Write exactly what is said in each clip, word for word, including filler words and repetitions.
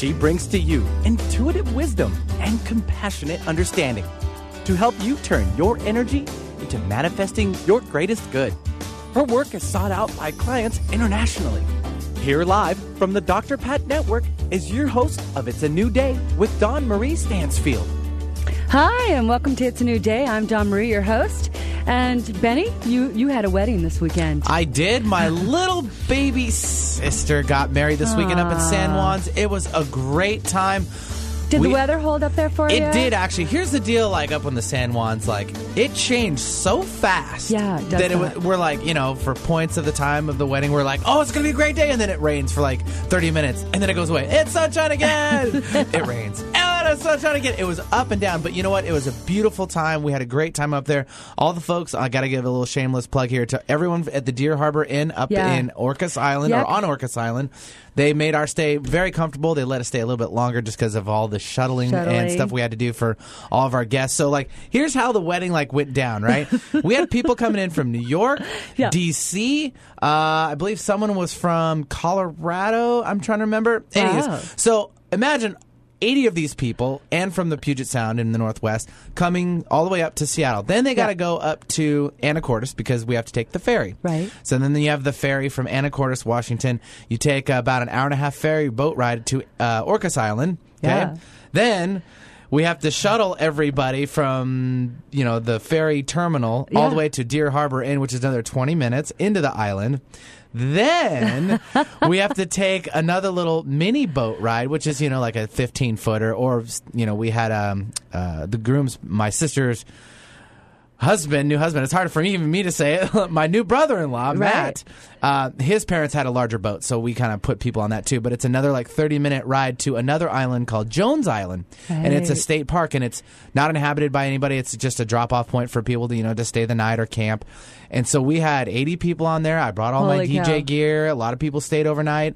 She brings to you intuitive wisdom and compassionate understanding to help you turn your energy into manifesting your greatest good. Her work is sought out by clients internationally. Here live from the Doctor Pat Network is your host of It's a New Day with Dawn Marie Stansfield. Hi, and welcome to It's a New Day. I'm Dawn Marie, your host. And Benny, you, you had a wedding this weekend. I did. My little baby sister got married this weekend up in San Juans. It was a great time. Did we, the weather hold up there for it you? It did, actually. Here's the deal, like, up on the San Juans, like, it changed so fast. Yeah, it does that. It that. was, we're like, you know, for points of the time of the wedding, we're like, oh, it's going to be a great day. And then it rains for like thirty minutes. And then it goes away. It's sunshine again. It rains. And it's sunshine again. It was up and down. But you know what? It was a beautiful time. We had a great time up there. All the folks, I got to give a little shameless plug here to everyone at the Deer Harbor Inn up Yeah. in Orcas Island Yep. or on Orcas Island. They made our stay very comfortable. They let us stay a little bit longer just because of all the shuttling, Shuttling. and stuff we had to do for all of our guests. So, like, here's how the wedding, like, went down, right? We had people coming in from New York, Yeah. D C, uh, I believe someone was from Colorado. I'm trying to remember. Anyways, Wow. so imagine eighty of these people, and from the Puget Sound in the Northwest, coming all the way up to Seattle. Then they got to Yeah. go up to Anacortes because we have to take the ferry. Right. So then you have the ferry from Anacortes, Washington. You take about an hour and a half ferry boat ride to uh, Orcas Island. Okay? Yeah. Then we have to shuttle everybody from, you know, the ferry terminal all Yeah. the way to Deer Harbor Inn, which is another twenty minutes into the island. Then we have to take another little mini boat ride, which is, you know, like a fifteen footer. Or, you know, we had um, uh, the groom's, my sister's husband, new husband. It's hard for me, even me to say it. My new brother-in-law, Right. Matt. Uh, his parents had a larger boat, so we kind of put people on that too. But it's another like thirty minute ride to another island called Jones Island, and it's a Right. state park, and it's not inhabited by anybody. It's just a drop off point for people to, you know, to stay the night or camp. And so we had eighty people on there. I brought all my Holy D J cow. gear. A lot of people stayed overnight.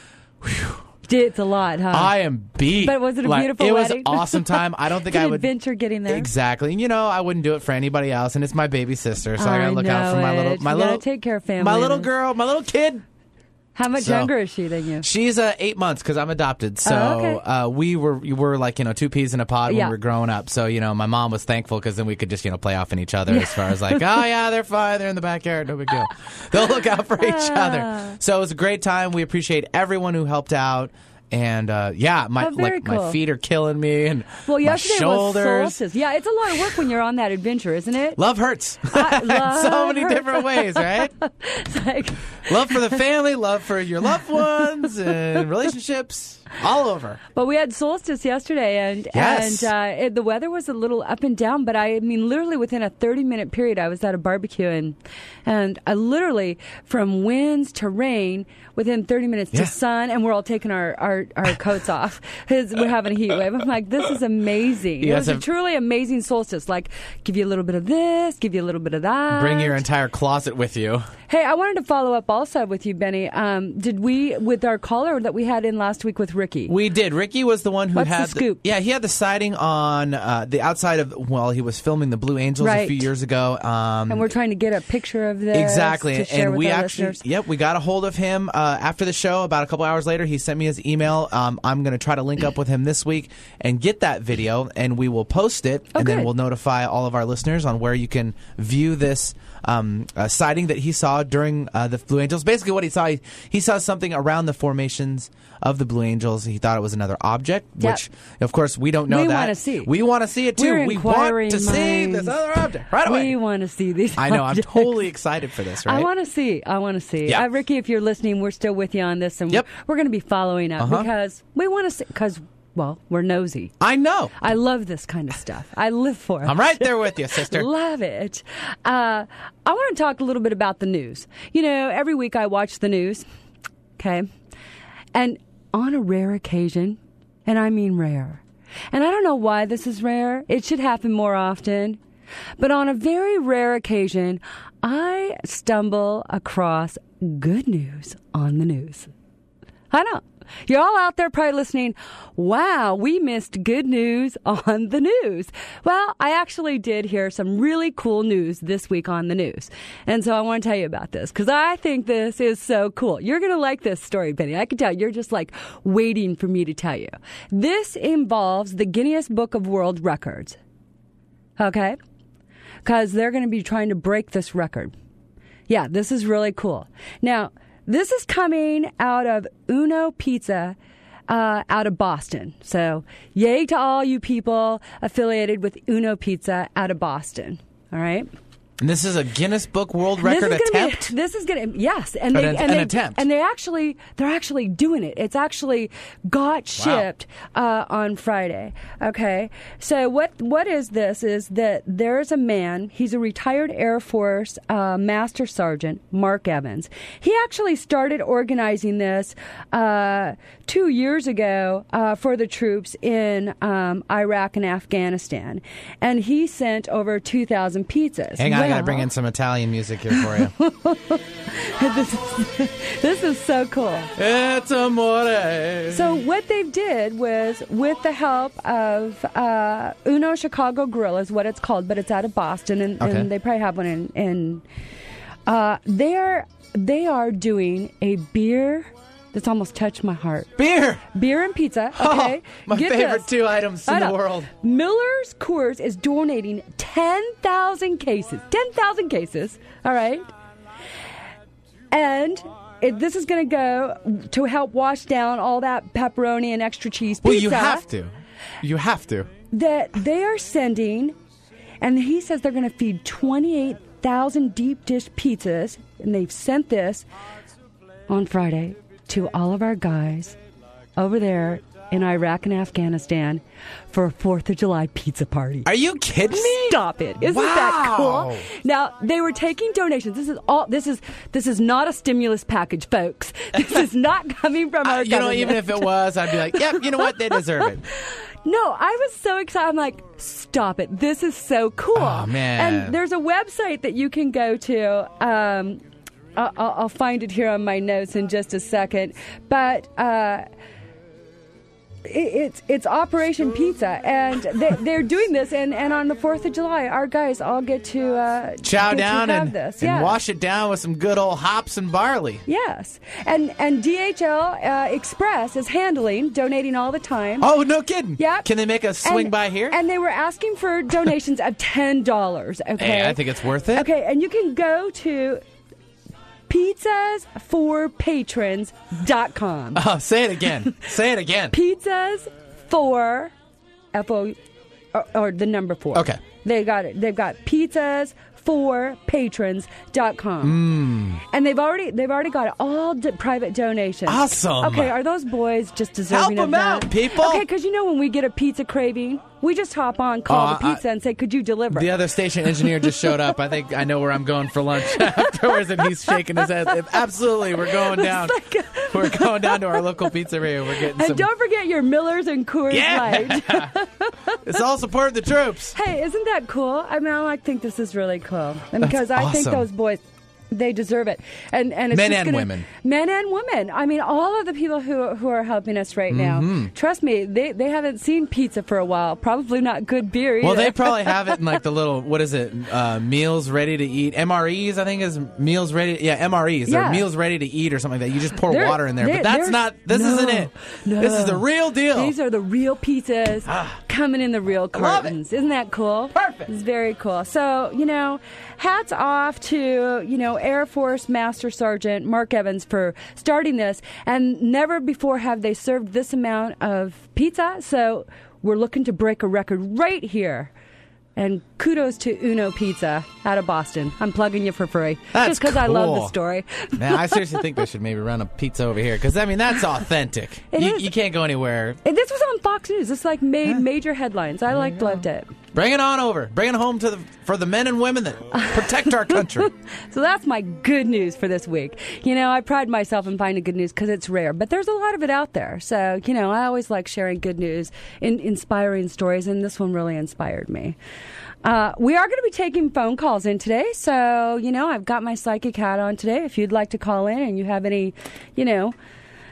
It's a lot, huh? I am beat. But was it a Like, beautiful it wedding? was an awesome time. I don't think It's an I would adventure getting there. Exactly. You know, I wouldn't do it for anybody else, and it's my baby sister, so I, I gotta look out for my know little, it. my You little, gotta take care of family. my little girl, my little kid. How much So- younger is she than you? She's uh, eight months because I'm adopted. So Oh, okay. uh, we were we were like, you know, two peas in a pod when Yeah. we were growing up. So, you know, my mom was thankful because then we could just, you know, play off in each other as far as like, oh yeah, they're fine, they're in the backyard, no big deal. They'll look out for each Ah. other. So it was a great time. We appreciate everyone who helped out. And uh, yeah, my Oh, very like cool. my feet are killing me, and Well, my yesterday shoulders. was solstice. Yeah, it's a lot of work when you're on that adventure, isn't it? Love hurts. I- In love so many hurts. different ways, right? It's like, Love for the family, love for your loved ones, and relationships all over. but we had solstice yesterday, and Yes. and uh, it, the weather was a little up and down. But I mean, literally within a thirty minute period, I was at a barbecue, and and I literally from winds to rain within thirty minutes Yeah. to sun, and we're all taking our our, our coats off because we're having a heat wave. I'm like, this is amazing. You it guys was a have- truly amazing solstice. Like, give you a little bit of this, give you a little bit of that. Bring your entire closet with you. Hey, I wanted to follow up also with you, Benny. Um, did we, with our caller that we had in last week with Ricky? We did. Ricky was the one who What's the had scoop? yeah, he had the sighting on uh, the outside of. Well, he was filming the Blue Angels a Right. few years ago. Um, and we're trying to get a picture of this. Exactly, to share and with we our actually, listeners. yep, we got a hold of him uh, after the show. About a couple hours later, he sent me his email. Um, I'm going to try to link up with him this week and get that video, and we will post it, Oh, and then good. we'll notify all of our listeners on where you can view this um, uh, sighting that he saw during uh, the Blue Angels. Basically, what he saw, he, he saw something around the formations of the Blue Angels. He thought it was another object, Yep. which, of course, we don't know We that. wanna see. We want to see it too. We're we inquiring want to see minds. this other object right away. We want to see these. I know. I'm objects. totally excited for this. Right? I want to see. I want to see. Yeah. Uh, Ricky, if you're listening, we're still with you on this, and Yep. we're going to be following up Uh-huh. because we want to see. Because well, we're nosy. I know. I love this kind of stuff. I live for it. I'm right there with you, sister. Love it. Uh, I want to talk a little bit about the news. You know, every week I watch the news, okay? And on a rare occasion, and I mean rare, and I don't know why this is rare. It should happen more often. But on a very rare occasion, I stumble across good news on the news. I know. You're all out there probably listening, wow, we missed good news on the news. Well, I actually did hear some really cool news this week on the news. And so I want to tell you about this because I think this is so cool. You're going to like this story, Benny. I can tell you're just like waiting for me to tell you. This involves the Guinness Book of World Records. Okay? Because they're going to be trying to break this record. Yeah, this is really cool. Now, this is coming out of Uno Pizza uh, out of Boston. So, yay to all you people affiliated with Uno Pizza out of Boston. All right? And this is a Guinness Book World Record this attempt? Be, this is going to, yes. And but they, an, and an they, attempt. And they actually, they're actually doing it. It's actually got shipped wow. uh, on Friday. Okay. So what what is this is that there's a man, he's a retired Air Force uh, Master Sergeant, Mark Evans. He actually started organizing this uh, two years ago uh, for the troops in um, Iraq and Afghanistan. And he sent over two thousand pizzas. Hang on, well, I got to bring in some Italian music here for you. this, is, this is so cool. It's amore. So what they did was, with the help of uh, Uno Chicago Grill is what it's called, but it's out of Boston, and, okay. and they probably have one in. in uh, they are they are doing a beer. That's almost touched my heart. Beer! Beer and pizza, okay? Oh, my Get favorite this. two items in the world. Miller's Coors is donating ten thousand cases. ten thousand cases, all right? And it, this is going to go to help wash down all that pepperoni and extra cheese pizza. Well, you have to. You have to. That they are sending, and he says they're going to feed twenty-eight thousand deep dish pizzas, and they've sent this on Friday to all of our guys over there in Iraq and Afghanistan for a fourth of July pizza party. Are you kidding me? Stop it. Isn't wow. that cool? Now, they were taking donations. This is all this is this is not a stimulus package, folks. This is not coming from our uh, you government. know, even if it was, I'd be like, yep, you know what? They deserve it. No, I was so excited. I'm like, stop it. This is so cool. Oh, man. And there's a website that you can go to. Um, I'll, I'll find it here on my notes in just a second. But uh, it, it's it's Operation Pizza, and they, they're doing this. And, and on the fourth of July, our guys all get to uh, chow get down to have and, this. and Yeah. wash it down with some good old hops and barley. Yes, and and D H L uh, Express is handling, donating all the time. Oh, no kidding. Yeah. Can they make us swing And- by here? And they were asking for donations of ten dollars. Okay, Hey, I think it's worth it. Okay, and you can go to pizzas for patrons dot com. Oh, say it again. Say it again. Pizzas for F O or, or the number four. Okay. They got it. They've got pizzas for patrons dot com. Mm. And they've already they've already got all d- private donations. Awesome. Okay, are those boys just deserving Help of 'em that? out, people. Okay, because you know when we get a pizza craving, we just hop on, call Uh, the pizza, and say, "Could you deliver?" The other station engineer just showed up. I think I know where I'm going for lunch afterwards, and he's shaking his head. Absolutely, we're going down. Like a- We're going down to our local pizzeria. We're getting and some. don't forget your Millers and Coors Light. Yeah. It's all support the troops. Hey, isn't that cool? I mean, I think this is really cool, and because I think awesome. those boys, they deserve it. And and it's Men just and gonna- women. men and women. I mean, all of the people who who are helping us right Mm-hmm. now. Trust me, they they haven't seen pizza for a while. Probably not good beer either. Well, they probably have it in like the little, what is it, uh, meals ready to eat. M R Es, I think, is meals ready. Yeah, M R Es. Yeah. They're meals ready to eat or something like that. You just pour They're- water in there. they- But that's they're- not, this no, isn't it. no. This is the real deal. These are the real pizzas coming in the real Ah. love it. cartons. Isn't that cool? Perfect. It's very cool. So, you know, hats off to, you know, Air Force Master Sergeant Mark Evans for starting this. And never before have they served this amount of pizza. So we're looking to break a record right here. And kudos to Uno Pizza out of Boston. I'm plugging you for free. That's just because I love the cool. story. Man, I seriously think they should maybe run a pizza over here. Because, I mean, that's authentic. It you, is. you can't go anywhere. And this was on Fox News. This like made major headlines. I liked loved it. Bring it on over. Bring it home to the for the men and women that protect our country. So that's my good news for this week. You know, I pride myself in finding good news because it's rare, but there's a lot of it out there. So, you know, I always like sharing good news, in, inspiring stories, and this one really inspired me. Uh, we are going to be taking phone calls in today. So, you know, I've got my psychic hat on today. If you'd like to call in and you have any, you know,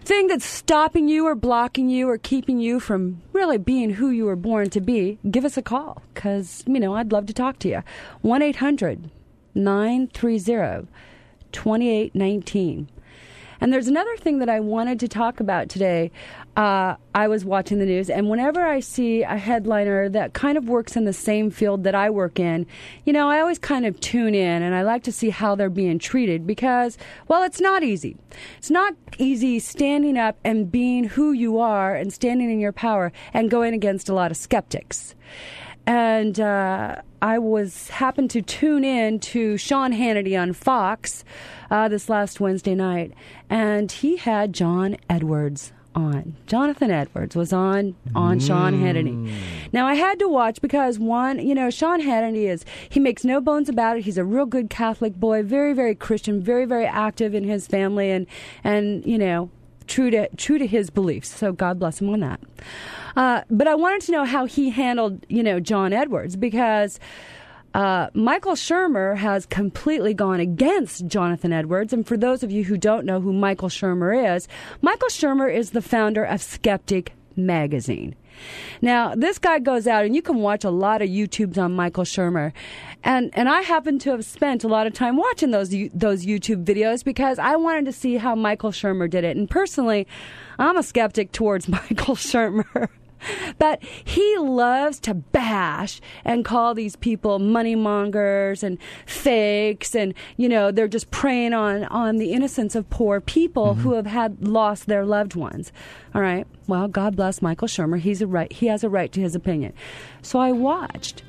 thing that's stopping you or blocking you or keeping you from really being who you were born to be, give us a call because, you know, I'd love to talk to you. one eight hundred nine three zero two eight one nine. And there's another thing that I wanted to talk about today. Uh, I was watching the news, and whenever I see a headliner that kind of works in the same field that I work in, you know, I always kind of tune in, and I like to see how they're being treated because, well, it's not easy. It's not easy standing up and being who you are and standing in your power and going against a lot of skeptics. And uh, I was happened to tune in to Sean Hannity on Fox uh, this last Wednesday night, and he had John Edwards on. Jonathan Edwards was on on mm. Sean Hannity. Now, I had to watch because, one, you know, Sean Hannity is, he makes no bones about it. He's a real good Catholic boy, very, very Christian, very, very active in his family, and, and you know, true to true to his beliefs. So God bless him on that. Uh, but I wanted to know how he handled, you know, John Edwards, because uh, Michael Shermer has completely gone against Jonathan Edwards. And for those of you who don't know who Michael Shermer is, Michael Shermer is the founder of Skeptic Magazine. Now, this guy goes out, and you can watch a lot of YouTubes on Michael Shermer. And and I happen to have spent a lot of time watching those those YouTube videos because I wanted to see how Michael Shermer did it. And personally, I'm a skeptic towards Michael Shermer. But he loves to bash and call these people money mongers and fakes, and, you know, they're just preying on, on the innocence of poor people mm-hmm. who have had lost their loved ones. All right. Well, God bless Michael Shermer. He's a right. He has a right to his opinion. So I watched.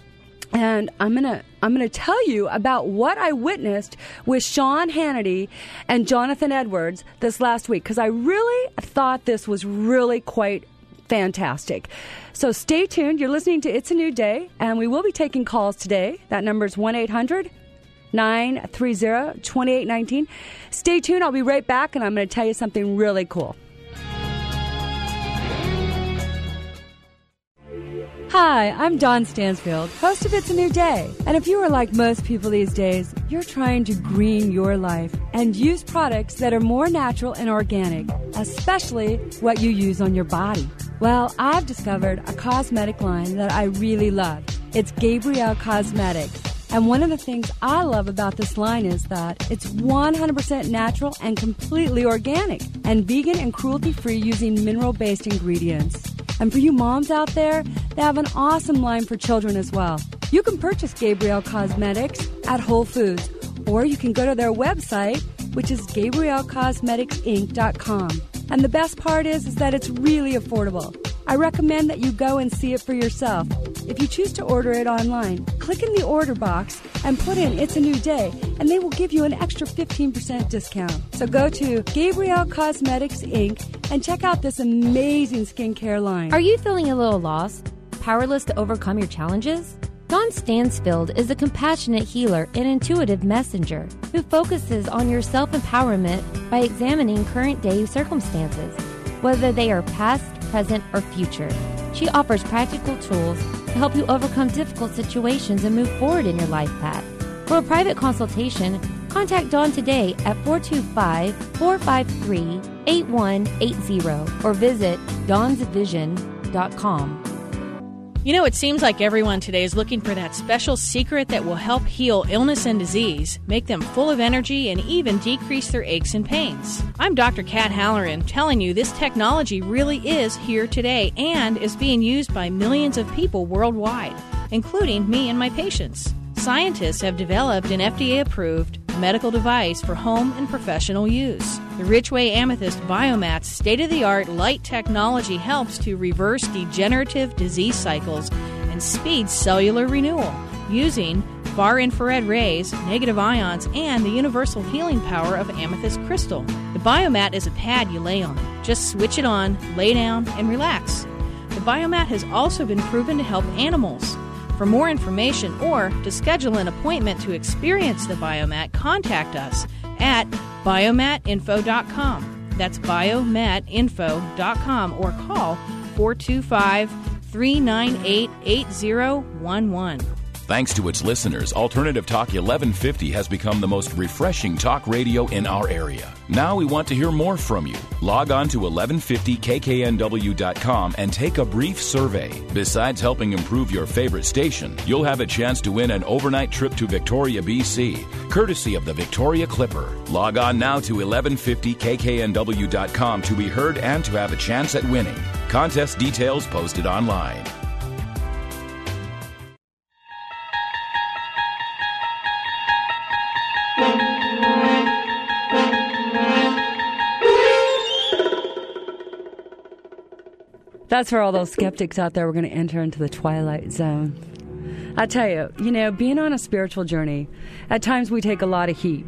And I'm gonna I'm gonna tell you about what I witnessed with Sean Hannity and Jonathan Edwards this last week, because I really thought this was really quite fantastic. So stay tuned. You're listening to It's a New Day, and we will be taking calls today. That number is one eight hundred nine three zero two eight one nine. Stay tuned. I'll be right back, and I'm going to tell you something really cool. Hi, I'm Dawn Stansfield, host of It's a New Day. And if you are like most people these days, you're trying to green your life and use products that are more natural and organic, especially what you use on your body. Well, I've discovered a cosmetic line that I really love. It's Gabrielle Cosmetics. And one of the things I love about this line is that it's one hundred percent natural and completely organic, and vegan and cruelty-free using mineral-based ingredients. And for you moms out there, they have an awesome line for children as well. You can purchase Gabrielle Cosmetics at Whole Foods, or you can go to their website, which is gabrielle cosmetics inc dot com. And the best part is, is that it's really affordable. I recommend that you go and see it for yourself. If you choose to order it online, click in the order box and put in It's a New Day, and they will give you an extra fifteen percent discount. So go to Gabrielle Cosmetics Incorporated and check out this amazing skincare line. Are you feeling a little lost? Powerless to overcome your challenges? Dawn Stansfield is a compassionate healer and intuitive messenger who focuses on your self-empowerment by examining current day circumstances, whether they are past, present, or future. She offers practical tools to help you overcome difficult situations and move forward in your life path. For a private consultation, contact Dawn today at four two five, four five three, eight one eight zero or visit dawns vision dot com. You know, it seems like everyone today is looking for that special secret that will help heal illness and disease, make them full of energy, and even decrease their aches and pains. I'm Doctor Kat Halloran, telling you this technology really is here today and is being used by millions of people worldwide, including me and my patients. Scientists have developed an F D A-approved medical device for home and professional use. The Richway Amethyst Biomat's state-of-the-art light technology helps to reverse degenerative disease cycles and speed cellular renewal using far-infrared rays, negative ions, and the universal healing power of amethyst crystal. The Biomat is a pad you lay on. Just switch it on, lay down, and relax. The Biomat has also been proven to help animals. For more information or to schedule an appointment to experience the Biomat, contact us at biomat info dot com. That's biomat info dot com or call four two five, three nine eight, eight zero one one. Thanks to its listeners, Alternative Talk eleven fifty has become the most refreshing talk radio in our area. Now we want to hear more from you. Log on to eleven fifty K K N W dot com and take a brief survey. Besides helping improve your favorite station, you'll have a chance to win an overnight trip to Victoria, B C, courtesy of the Victoria Clipper. Log on now to eleven fifty K K N W dot com to be heard and to have a chance at winning. Contest details posted online. That's for all those skeptics out there. We're going to enter into the twilight zone. I tell you, you know, being on a spiritual journey, at times we take a lot of heat.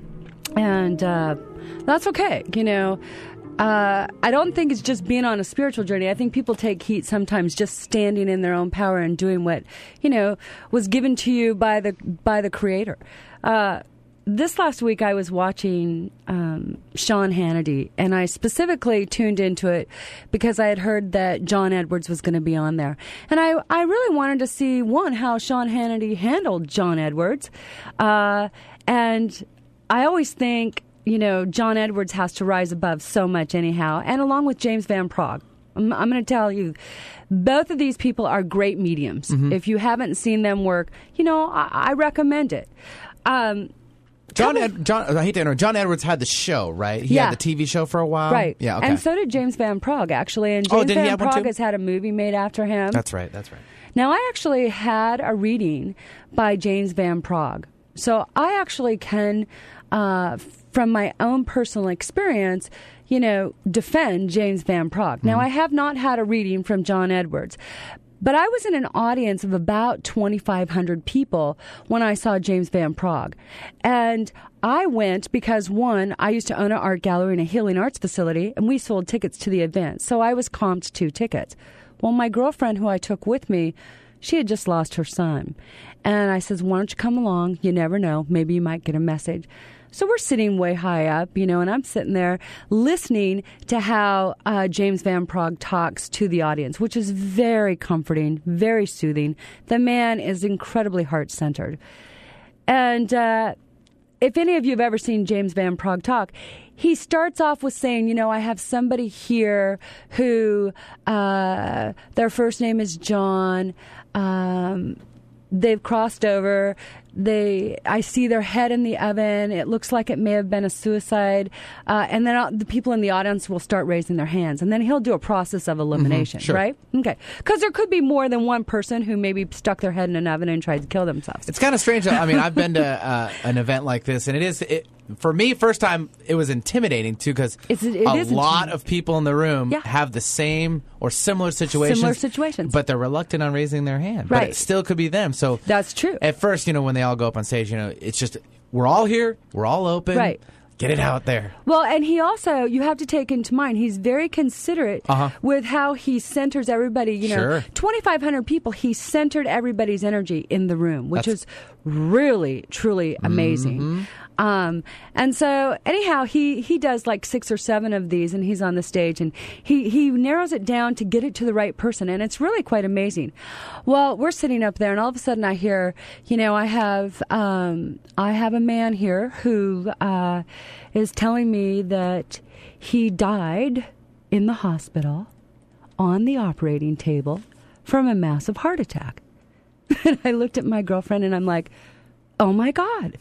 And uh, that's okay, you know. Uh, I don't think it's just being on a spiritual journey. I think people take heat sometimes just standing in their own power and doing what, you know, was given to you by the by the Creator. Uh This last week, I was watching um, Sean Hannity, and I specifically tuned into it because I had heard that John Edwards was going to be on there. And I, I really wanted to see, one, how Sean Hannity handled John Edwards. Uh, and I always think, you know, John Edwards has to rise above so much anyhow, and along with James Van Praagh. I'm, I'm going to tell you, both of these people are great mediums. Mm-hmm. If you haven't seen them work, you know, I, I recommend it. Um John, Ed, John, I hate to interrupt. John Edwards had the show, right? He yeah. had the T V show for a while. Right. Yeah, okay. And so did James Van Praagh, actually. And James oh, did he Van have one Praagh too? has had a movie made after him. That's right, that's right. Now, I actually had a reading by James Van Praagh. So I actually can, uh, from my own personal experience, you know, defend James Van Praagh. Mm-hmm. Now, I have not had a reading from John Edwards. But I was in an audience of about twenty-five hundred people when I saw James Van Praagh. And I went because, one, I used to own an art gallery and a healing arts facility, and we sold tickets to the event. So I was comped two tickets. Well, my girlfriend, who I took with me, she had just lost her son. And I says, why don't you come along? You never know. Maybe you might get a message. So we're sitting way high up, you know, and I'm sitting there listening to how uh, James Van Praagh talks to the audience, which is very comforting, very soothing. The man is incredibly heart-centered. And uh, if any of you have ever seen James Van Praagh talk, he starts off with saying, you know, I have somebody here who uh, their first name is John. Um, they've crossed over. They, I see their head in the oven. It looks like it may have been a suicide. Uh, and then uh, the people in the audience will start raising their hands. And then he'll do a process of elimination, mm-hmm, sure. right? Okay. Because there could be more than one person who maybe stuck their head in an oven and tried to kill themselves. It's kind of strange. I mean, I've been to uh, an event like this, and it is, it, for me, first time, it was intimidating, too, because it a lot of people in the room yeah. have the same or similar situations. Similar situations. But they're reluctant on raising their hand. Right. But it still could be them. So that's true. At first, you know, when they all go up on stage, you know, it's just, we're all here, we're all open. Right. Get it out there. Well, and he also, you have to take into mind, he's very considerate uh-huh. with how he centers everybody. You know, sure. twenty-five hundred people, he centered everybody's energy in the room, which That's... is really, truly amazing. Mm-hmm. Um, and so, anyhow, he, he does like six or seven of these, and he's on the stage, and he, he narrows it down to get it to the right person, and it's really quite amazing. Well, we're sitting up there, and all of a sudden I hear, you know, I have um, I have a man here who uh, is telling me that he died in the hospital on the operating table from a massive heart attack. And I looked at my girlfriend, and I'm like, oh, my God.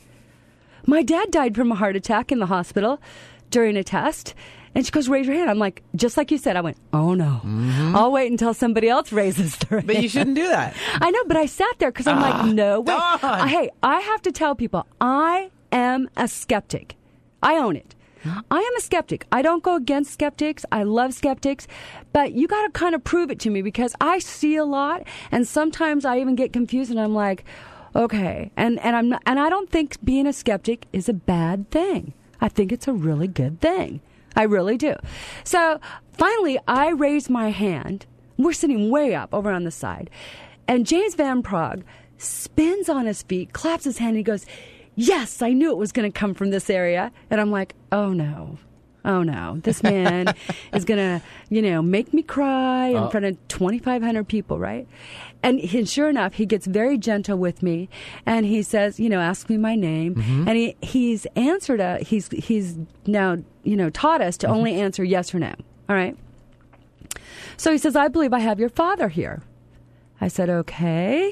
My dad died from a heart attack in the hospital during a test. And she goes, raise your hand. I'm like, just like you said. I went, oh, no. Mm-hmm. I'll wait until somebody else raises their hand. But you shouldn't do that. I know, but I sat there because I'm ah, like, no way. God. Hey, I have to tell people, I am a skeptic. I own it. I am a skeptic. I don't go against skeptics. I love skeptics. But you got to kind of prove it to me because I see a lot. And sometimes I even get confused and I'm like, okay. And, and, I'm not, and I don't think being a skeptic is a bad thing. I think it's a really good thing. I really do. So finally, I raise my hand. We're sitting way up over on the side. And James Van Praagh spins on his feet, claps his hand, and he goes, yes, I knew it was going to come from this area. And I'm like, oh, no. oh no, this man is going to, you know, make me cry in Oh. front of twenty-five hundred people, right? And, he, sure enough, he gets very gentle with me, and he says, you know, ask me my name, Mm-hmm. and he he's answered a he's he's now you know taught us to Mm-hmm. only answer yes or no. All right. So he says, I believe I have your father here. I said, okay.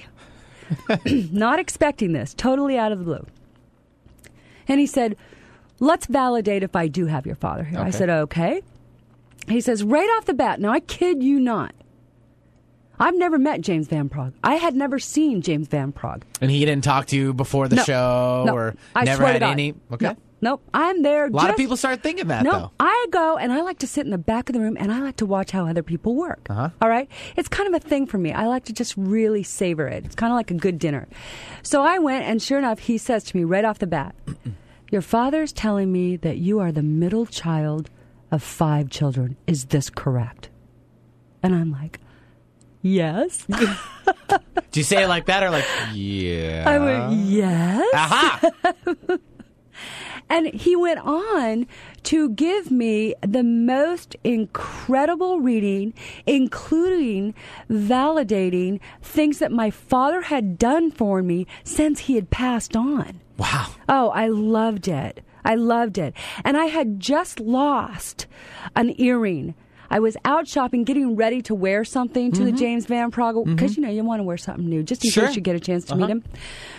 Not expecting this, totally out of the blue. And he said, let's validate if I do have your father here. I Okay. said, okay. He says, right off the bat, now I kid you not, I've never met James Van Praagh. I had never seen James Van Praagh. And he didn't talk to you before the No. show, No. or I never swear had to God. any. Okay. No. Nope. I'm there. A lot of people start thinking that, no, though. I go and I like to sit in the back of the room and I like to watch how other people work. Uh-huh. All right? It's kind of a thing for me. I like to just really savor it. It's kind of like a good dinner. So I went, and sure enough, he says to me right off the bat, your father's telling me that you are the middle child of five children. Is this correct? And I'm like, yes. Do you say it like that, or like, yeah? I went, yes. Aha! And he went on to give me the most incredible reading, including validating things that my father had done for me since he had passed on. Wow. Oh, I loved it. I loved it. And I had just lost an earring. I was out shopping, getting ready to wear something to Mm-hmm. the James Van Praagh, because, you know, you want to wear something new, just in Sure. case you get a chance to Uh-huh. meet him.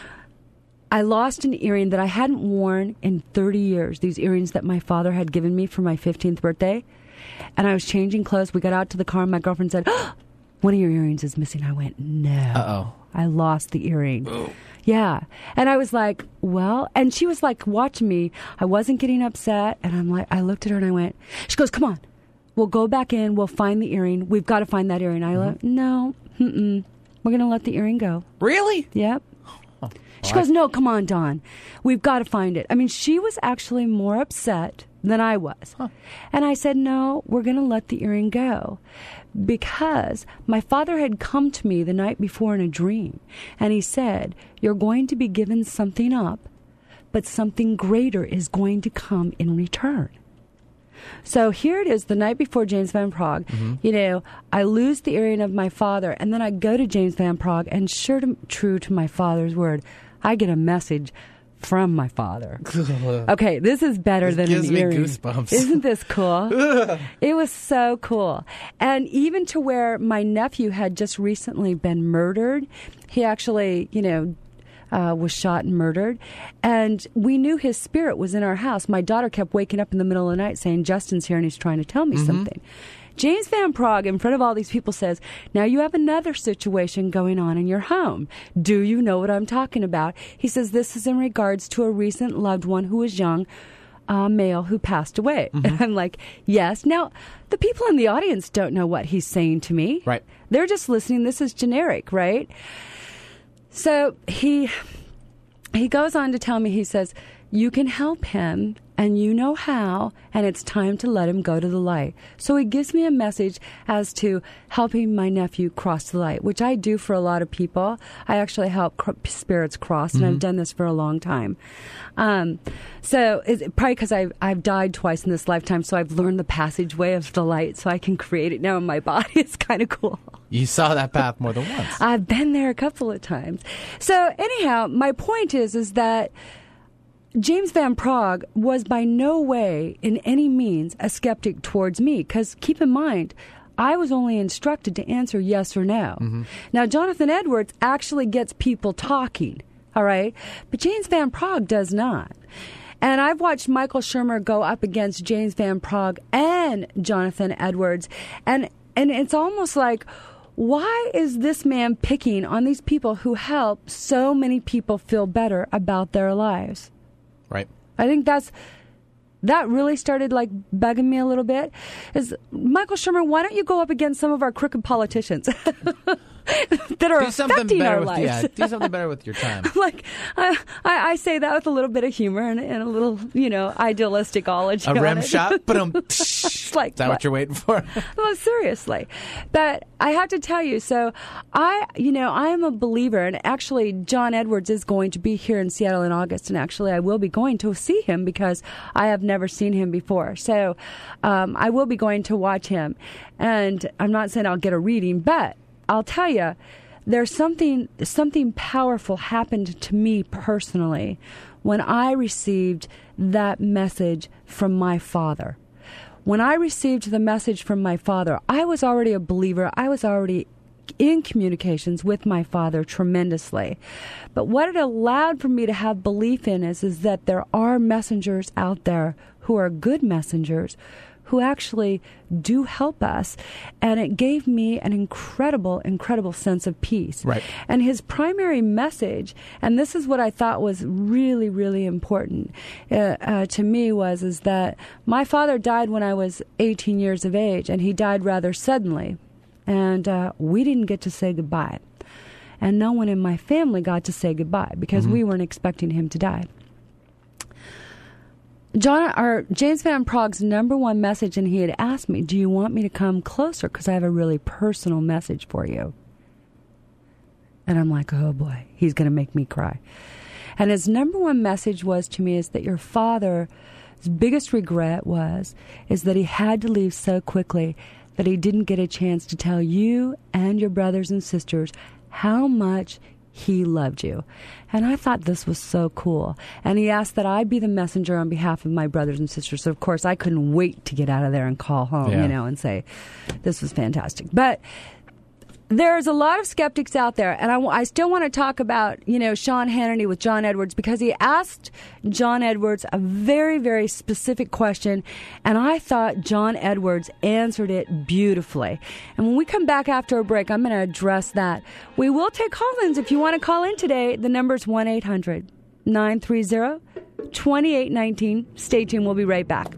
I lost an earring that I hadn't worn in thirty years, these earrings that my father had given me for my fifteenth birthday. And I was changing clothes. We got out to the car, and my girlfriend said, oh, one of your earrings is missing. I went, no. Uh-oh. I lost the earring. Yeah. And I was like, well, and she was like watching me. I wasn't getting upset. And I'm like, I looked at her and I went, she goes, come on. We'll go back in. We'll find the earring. We've got to find that earring. I Mm-hmm. went, no, mm-mm. We're going to let the earring go. Really? Yep. She goes, no, come on, Dawn. We've got to find it. I mean, she was actually more upset than I was. Huh. And I said, no, we're going to let the earring go. Because my father had come to me the night before in a dream. And he said, you're going to be given something up, but something greater is going to come in return. So here it is, the night before James Van Praagh. Mm-hmm. You know, I lose the earring of my father, and then I go to James Van Praagh, and sure to, true to my father's word, I get a message from my father. Okay, this is better This than gives an me earring. goosebumps. Isn't this cool? It was so cool. And even to where my nephew had just recently been murdered. He actually, you know, Uh, was shot and murdered. And we knew his spirit was in our house. My daughter kept waking up in the middle of the night saying, Justin's here and he's trying to tell me mm-hmm. something. James Van Praagh, in front of all these people, says, now you have another situation going on in your home. Do you know what I'm talking about? He says, this is in regards to a recent loved one who was young, a male who passed away. Mm-hmm. And I'm like, yes. Now, the people in the audience don't know what he's saying to me. Right. They're just listening. This is generic, right? So he he goes on to tell me, he says, you can help him and you know how, and it's time to let him go to the light. So he gives me a message as to helping my nephew cross the light, which I do for a lot of people. I actually help cr- spirits cross, and mm-hmm. I've done this for a long time. Um, so it's probably because I've, I've died twice in this lifetime, so I've learned the passageway of the light, so I can create it now in my body. It's kind of cool. You saw that path more than once. I've been there a couple of times. So anyhow, my point is, is that James Van Praagh was by no way, in any means, a skeptic towards me. Because keep in mind, I was only instructed to answer yes or no. Mm-hmm. Now, Jonathan Edwards actually gets people talking, all right? But James Van Praagh does not. And I've watched Michael Shermer go up against James Van Praagh and Jonathan Edwards. And, and it's almost like, why is this man picking on these people who help so many people feel better about their lives? Right. I think that's that really started like bugging me a little bit. Is Michael Shermer, why don't you go up against some of our crooked politicians? that are do something affecting better our with lives. yeah, do something better with your time. Like, I, I, I say that with a little bit of humor and, and a little, you know, idealisticology. A on rim it. shot? But It's like, is that what you're waiting for? Well, seriously. But I have to tell you, so I, you know, I am a believer, and actually John Edwards is going to be here in Seattle in August, and actually I will be going to see him because I have never seen him before. So um, I will be going to watch him. And I'm not saying I'll get a reading, but I'll tell you, there's something something powerful happened to me personally when I received that message from my father. When I received the message from my father, I was already a believer. I was already in communications with my father tremendously. But what it allowed for me to have belief in is, is that there are messengers out there who are good messengers who actually do help us. And it gave me an incredible, incredible sense of peace. Right. And his primary message, and this is what I thought was really, really important uh, uh, to me, was is that my father died when I was eighteen years of age, and he died rather suddenly. And uh, we didn't get to say goodbye. And no one in my family got to say goodbye because mm-hmm. we weren't expecting him to die. John, or James Van Prague's number one message, and he had asked me, do you want me to come closer? Because I have a really personal message for you. And I'm like, oh boy, he's going to make me cry. And his number one message was to me is that your father's biggest regret was, is that he had to leave so quickly that he didn't get a chance to tell you and your brothers and sisters how much he loved you. And I thought this was so cool. And he asked that I be the messenger on behalf of my brothers and sisters. So, of course, I couldn't wait to get out of there and call home, yeah. you know, and say, this was fantastic. But there's a lot of skeptics out there, and I, I still want to talk about, you know, Sean Hannity with John Edwards, because he asked John Edwards a very, very specific question, and I thought John Edwards answered it beautifully. And when we come back after a break, I'm going to address that. We will take call-ins if you want to call in today. The number's one eight hundred nine three zero two eight one nine. Stay tuned. We'll be right back.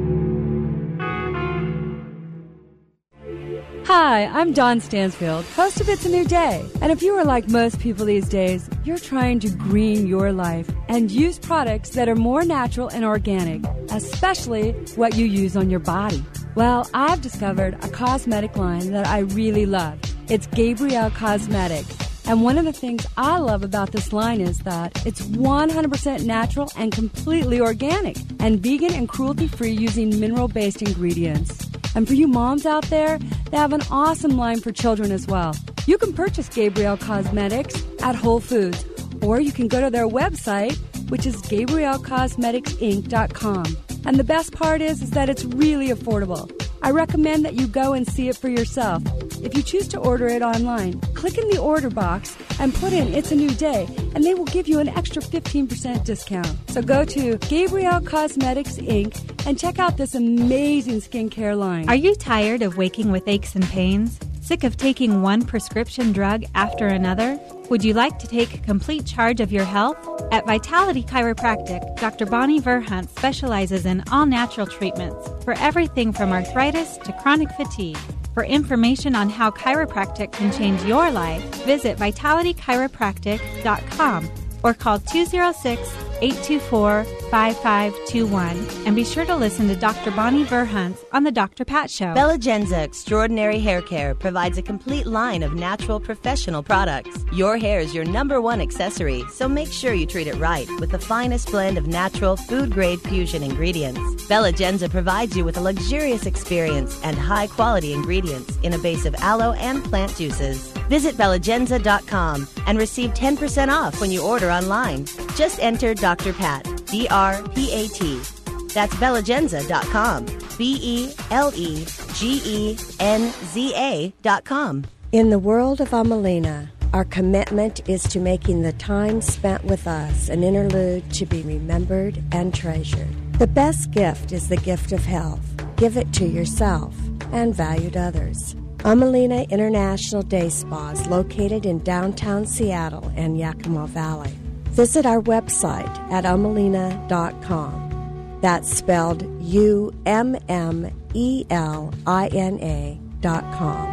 Hi, I'm Dawn Stansfield, host of It's a New Day. And if you are like most people these days, you're trying to green your life and use products that are more natural and organic, especially what you use on your body. Well, I've discovered a cosmetic line that I really love. It's Gabrielle Cosmetics. And one of the things I love about this line is that it's one hundred percent natural and completely organic, and vegan and cruelty-free using mineral-based ingredients. And for you moms out there, they have an awesome line for children as well. You can purchase Gabrielle Cosmetics at Whole Foods, or you can go to their website, which is gabrielle cosmetics inc dot com. And the best part is, is that it's really affordable. I recommend that you go and see it for yourself. If you choose to order it online, click in the order box and put in It's a New Day, and they will give you an extra fifteen percent discount. So go to Gabrielle Cosmetics Incorporated and check out this amazing skincare line. Are you tired of waking with aches and pains? Sick of taking one prescription drug after another? Would you like to take complete charge of your health? At Vitality Chiropractic, Doctor Bonnie Verhunt specializes in all-natural treatments for everything from arthritis to chronic fatigue. For information on how chiropractic can change your life, visit vitality chiropractic dot com or call two oh six, eight two four, five five two one. And be sure to listen to Doctor Bonnie Verhunt on The Doctor Pat Show. Bella Genza Extraordinary Hair Care provides a complete line of natural professional products. Your hair is your number one accessory, so make sure you treat it right with the finest blend of natural food-grade fusion ingredients. Bella Genza provides you with a luxurious experience and high-quality ingredients in a base of aloe and plant juices. Visit bella genza dot com and receive ten percent off when you order online. Just enter Doctor Pat, D R P A T. That's bella genza dot com, B E L E G E N Z A dot com. In the world of Amelina, our commitment is to making the time spent with us an interlude to be remembered and treasured. The best gift is the gift of health. Give it to yourself and valued others. Amelina International Day Spa is located in downtown Seattle and Yakima Valley. Visit our website at umelina dot com. That's spelled U M M E L I N A dot com.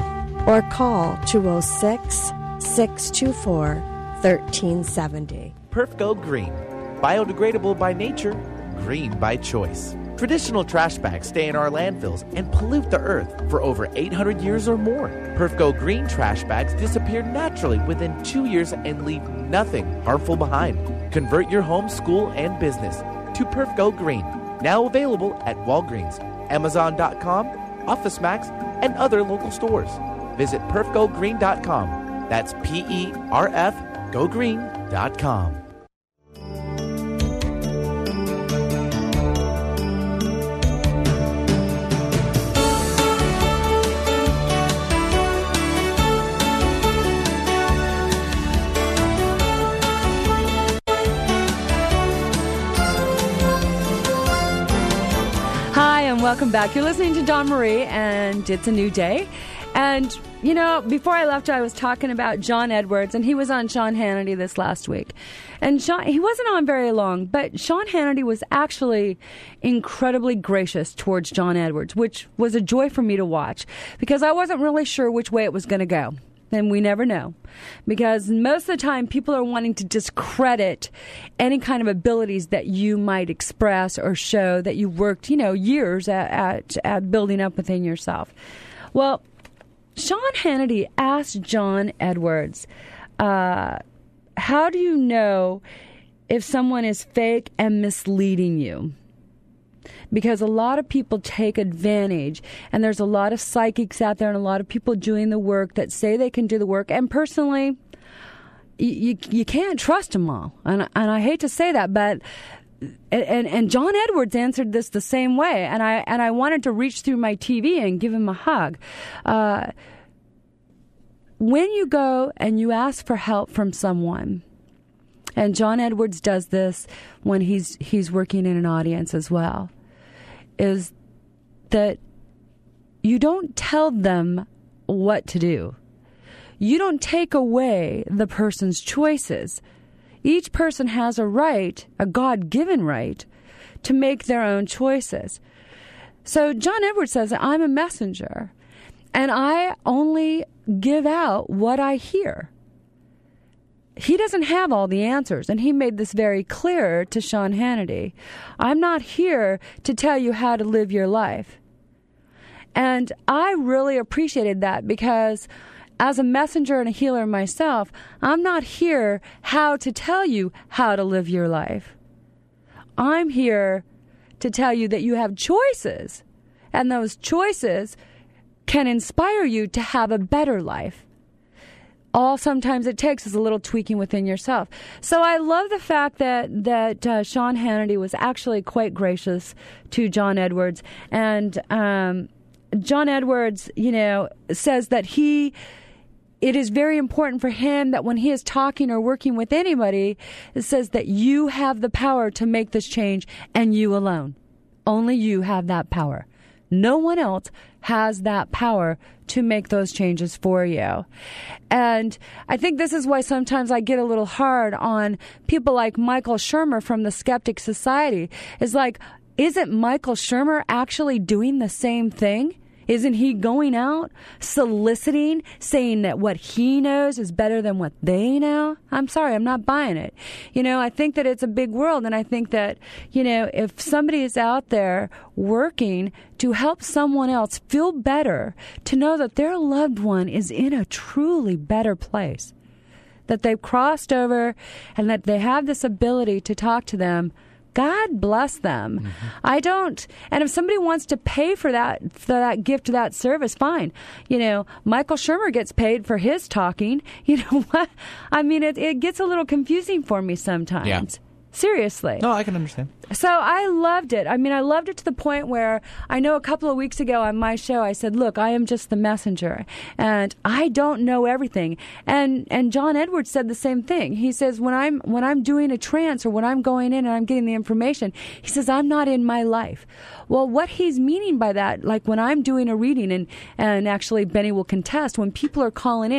or call two oh six, six two four, one three seven oh. PerfGo Green. Biodegradable by nature, green by choice. Traditional trash bags stay in our landfills and pollute the earth for over eight hundred years or more. PerfGo Green trash bags disappear naturally within two years and leave nothing harmful behind. Convert your home, school, and business to PerfGo Green. Now available at Walgreens, Amazon dot com, OfficeMax, and other local stores. Visit perf go green dot com. That's P E R F go green dot com. Hi, and welcome back. You're listening to Dawn Marie, and it's a new day. And, you know, before I left, I was talking about John Edwards, and he was on Sean Hannity this last week. And Sean, he wasn't on very long, but Sean Hannity was actually incredibly gracious towards John Edwards, which was a joy for me to watch, because I wasn't really sure which way it was going to go. And we never know, because most of the time people are wanting to discredit any kind of abilities that you might express or show that you worked, you know, years at, at, at building up within yourself. Well, Sean Hannity asked John Edwards, uh, how do you know if someone is fake and misleading you? Because a lot of people take advantage, and there's a lot of psychics out there and a lot of people doing the work that say they can do the work. And personally, you you, you can't trust them all. And, and I hate to say that, but and and John Edwards answered this the same way. And I and I wanted to reach through my T V and give him a hug. Uh, when you go and you ask for help from someone, and John Edwards does this when he's he's working in an audience as well, is that you don't tell them what to do. You don't take away the person's choices. Each person has a right, a God-given right, to make their own choices. So John Edwards says, I'm a messenger, and I only give out what I hear. He doesn't have all the answers, and he made this very clear to Sean Hannity. I'm not here to tell you how to live your life. And I really appreciated that, because as a messenger and a healer myself, I'm not here how to tell you how to live your life. I'm here to tell you that you have choices, and those choices can inspire you to have a better life. All sometimes it takes is a little tweaking within yourself. So I love the fact that that uh, Sean Hannity was actually quite gracious to John Edwards. And um, John Edwards, you know, says that he, it is very important for him that when he is talking or working with anybody, it says that you have the power to make this change, and you alone. Only you have that power. No one else has that power to make those changes for you. And I think this is why sometimes I get a little hard on people like Michael Shermer from the Skeptic Society. It's like, isn't Michael Shermer actually doing the same thing? Isn't he going out soliciting, saying that what he knows is better than what they know? I'm sorry, I'm not buying it. You know, I think that it's a big world, and I think that, you know, if somebody is out there working to help someone else feel better, to know that their loved one is in a truly better place, that they've crossed over and that they have this ability to talk to them, God bless them. Mm-hmm. I don't, and if somebody wants to pay for that, for that gift, that service, fine. You know, Michael Shermer gets paid for his talking. You know what? I mean, it, it gets a little confusing for me sometimes. Yeah. Seriously. No, I can understand. So I loved it. I mean, I loved it to the point where I know a couple of weeks ago on my show, I said, look, I am just the messenger, and I don't know everything. And and John Edwards said the same thing. He says, when I'm when I'm doing a trance or when I'm going in and I'm getting the information, he says, I'm not in my life. Well, what he's meaning by that, like when I'm doing a reading, and, and actually Benny will contest, when people are calling in,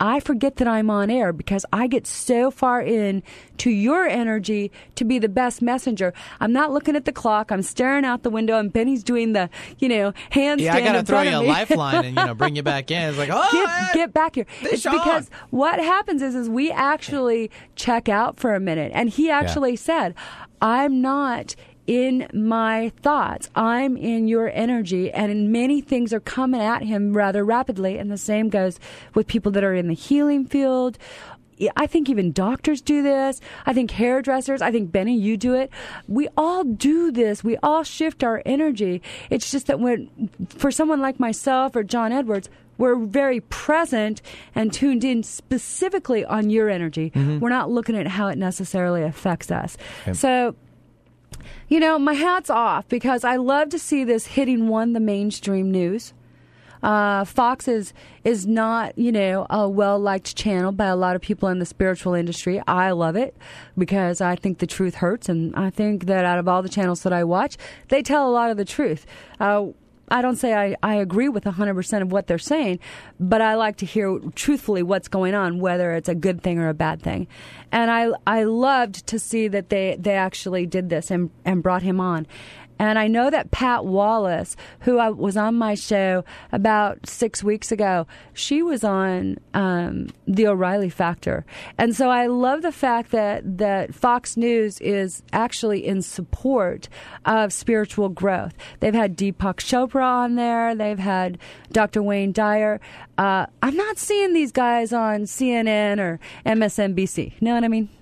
I forget that I'm on air because I get so far in to your energy to be the best messenger. I'm not looking at the clock. I'm staring out the window, and Benny's doing the, you know, handstand. Yeah, I got to in throw front you a of me. lifeline and, you know, bring you back in. It's like, oh, Get, hey, get back here. fish It's because on. what happens is, is we actually check out for a minute. And he actually Yeah. said, I'm not in my thoughts. I'm in your energy, and many things are coming at him rather rapidly. And the same goes with people that are in the healing field. I think even doctors do this. I think hairdressers. I think, Benny, you do it. We all do this. We all shift our energy. It's just that when, for someone like myself or John Edwards, we're very present and tuned in specifically on your energy. Mm-hmm. We're not looking at how it necessarily affects us. Okay. So, you know, my hat's off because I love to see this hitting, one, the mainstream news. Uh, Fox is, is not, you know, a well-liked channel by a lot of people in the spiritual industry. I love it because I think the truth hurts, and I think that out of all the channels that I watch, they tell a lot of the truth. Uh, I don't say I, I agree with one hundred percent of what they're saying, but I like to hear truthfully what's going on, whether it's a good thing or a bad thing. And I I loved to see that they, they actually did this and, and brought him on. And I know that Pat Wallace, who I was on my show about six weeks ago, she was on um, the O'Reilly Factor. And so I love the fact that, that Fox News is actually in support of spiritual growth. They've had Deepak Chopra on there. They've had Doctor Wayne Dyer. Uh, I'm not seeing these guys on C N N or M S N B C. Know what I mean?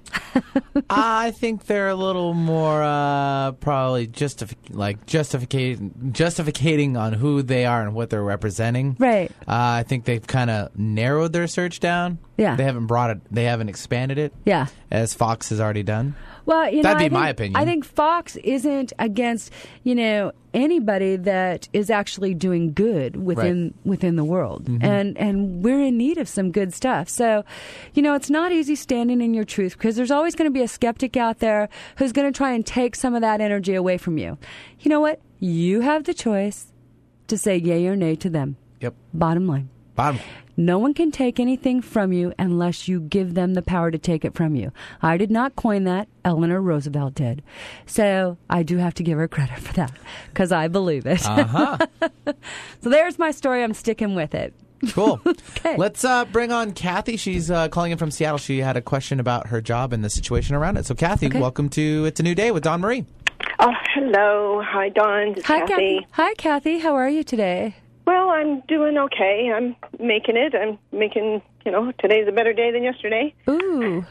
I think they're a little more uh, probably justifi- like justificating justificating on who they are and what they're representing. Right. Uh, I think they've kind of narrowed their search down. Yeah. They haven't brought it. They haven't expanded it. Yeah. As Fox has already done. Well, you know, that'd be I think, my opinion. I think Fox isn't against, you know, anybody that is actually doing good within right. within the world, mm-hmm. and and we're in need of some good stuff. So, you know, it's not easy standing in your truth because there's always going to be a skeptic out there who's going to try and take some of that energy away from you. You know what? You have the choice to say yay or nay to them. Yep. Bottom line. Bottom. No one can take anything from you unless you give them the power to take it from you. I did not coin that. Eleanor Roosevelt did. So I do have to give her credit for that because I believe it. Uh-huh. So there's my story. I'm sticking with it. Cool. Okay. Let's uh, bring on Kathy. She's uh, calling in from Seattle. She had a question about her job and the situation around it. So, Kathy, okay. welcome to It's a New Day with Dawn Marie. Oh, hello. Hi, Dawn. It's Hi, Kathy. Kathy. Hi, Kathy. How are you today? Well, I'm doing okay. I'm making it. I'm making, you know, today's a better day than yesterday. Ooh.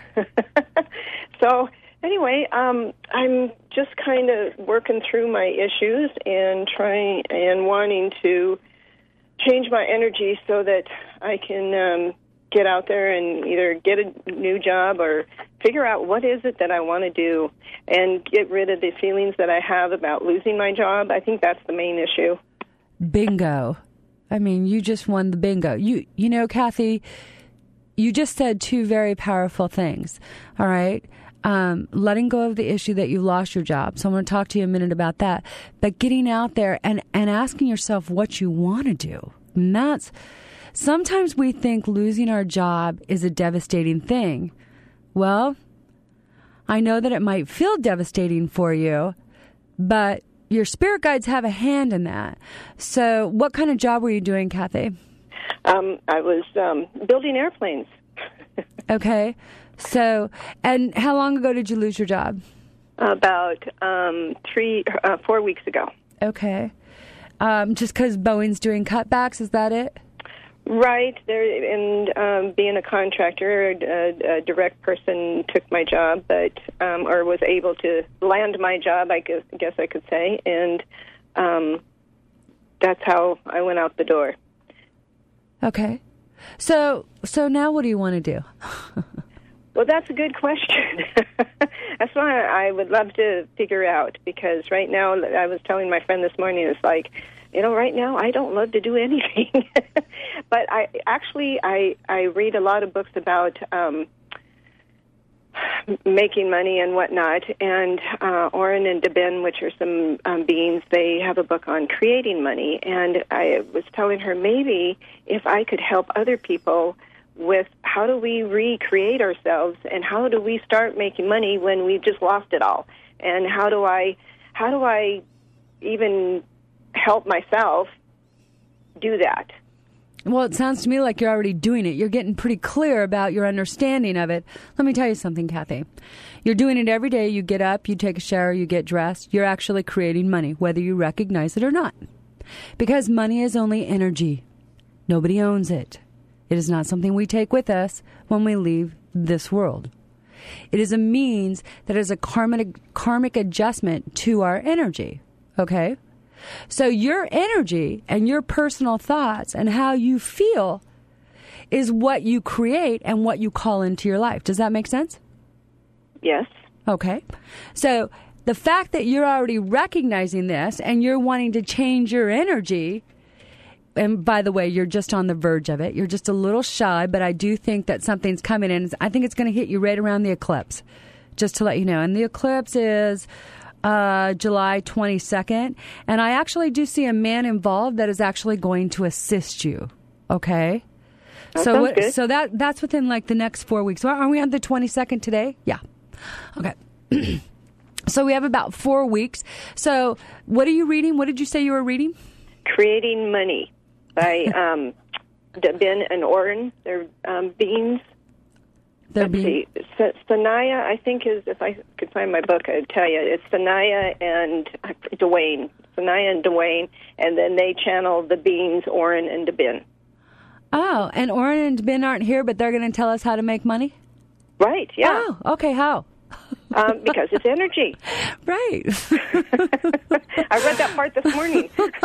So, anyway, um, I'm just kind of working through my issues and trying and wanting to change my energy so that I can um, get out there and either get a new job or figure out what is it that I want to do and get rid of the feelings that I have about losing my job. I think that's the main issue. Bingo. I mean, you just won the bingo. You you know, Kathy, you just said two very powerful things, all right? Um, letting go of the issue that you lost your job. So I'm going to talk to you a minute about that. But getting out there and, and asking yourself what you want to do. And that's, sometimes we think losing our job is a devastating thing. Well, I know that it might feel devastating for you, but your spirit guides have a hand in that. So what kind of job were you doing, Kathy? Um, I was um, building airplanes. Okay. So, and how long ago did you lose your job? About um, three, uh, four weeks ago. Okay. Um, just because Boeing's doing cutbacks, is that it? Right. There, and um, being a contractor, a, a direct person took my job, but um, or was able to land my job, I guess, guess I could say, and um, that's how I went out the door. Okay. So, so now what do you want to do? Well, that's a good question. That's what I would love to figure out, because right now, I was telling my friend this morning, it's like, you know, right now I don't love to do anything. But I actually, I, I read a lot of books about um, making money and whatnot, and uh, Oren and Deben, which are some um, beings, they have a book on creating money, and I was telling her maybe if I could help other people with how do we recreate ourselves and how do we start making money when we've just lost it all? And how do I, how do I even help myself do that? Well, it sounds to me like you're already doing it. You're getting pretty clear about your understanding of it. Let me tell you something, Kathy. You're doing it every day. You get up, you take a shower, you get dressed. You're actually creating money, whether you recognize it or not. Because money is only energy. Nobody owns it. It is not something we take with us when we leave this world. It is a means that is a karmic, karmic adjustment to our energy. Okay? So your energy and your personal thoughts and how you feel is what you create and what you call into your life. Does that make sense? Yes. Okay. So the fact that you're already recognizing this and you're wanting to change your energy, and by the way, you're just on the verge of it. You're just a little shy, but I do think that something's coming in. I think it's going to hit you right around the eclipse, just to let you know. And the eclipse is Uh, July twenty-second, and I actually do see a man involved that is actually going to assist you. Okay, that so sounds good. so that that's within like the next four weeks. Are we on the twenty-second today? Yeah. Okay. So we have about four weeks. So what are you reading? What did you say you were reading? Creating Money by um, Ben and Oren. They're um, beings. They're Let's being- see. S- Sanaya, I think, is, if I could find my book, I'd tell you. It's Sanaya and Dwayne. Sanaya and Dwayne, and then they channel the beings, Oren and Debin. Oh, and Oren and Ben aren't here, but they're going to tell us how to make money? Right, yeah. Oh, okay, how? Um, because it's energy. Right. I read that part this morning.